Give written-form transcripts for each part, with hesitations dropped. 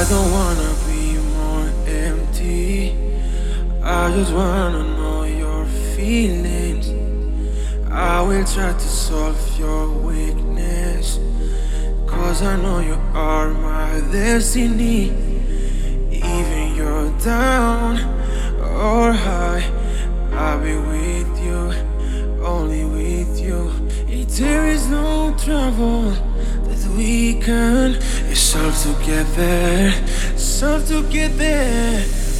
don't wanna be more empty. I just wanna know your feelings. I will try to solve your weakness, 'cause I know you are my destiny. Even you're down or high, I'll be with you, only with you. If there is no trouble that we can solve together, solve together.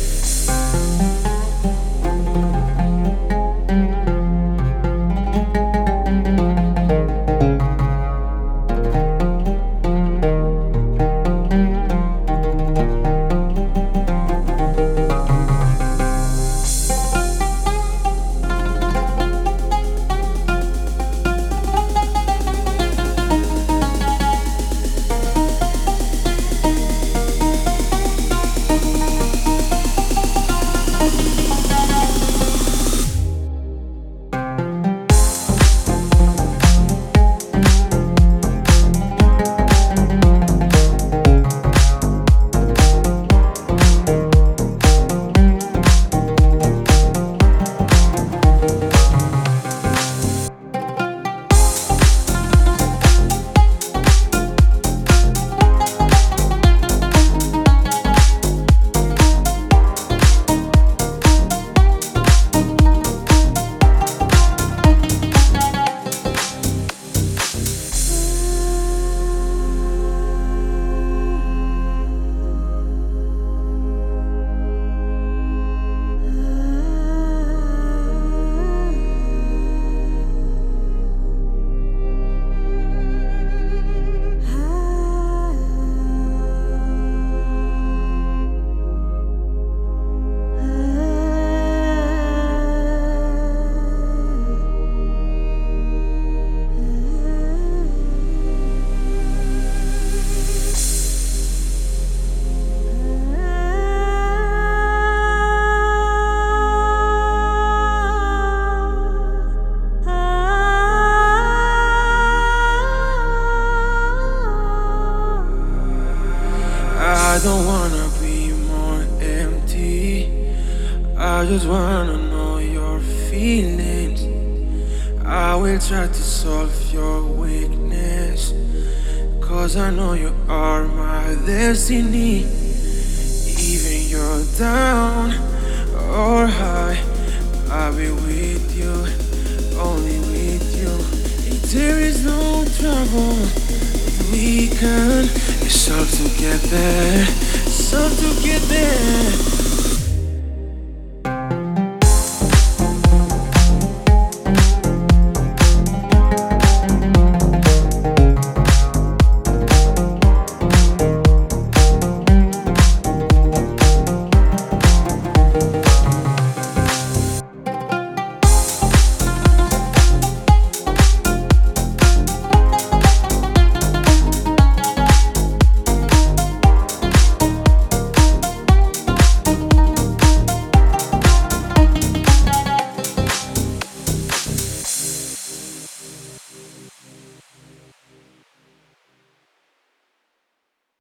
I don't wanna be more empty. I just wanna know your feelings. I will try to solve your weakness, 'cause I know you are my destiny. Even you're down or high, I'll be with you, only with you. If there is no trouble, we can solve together, solve together.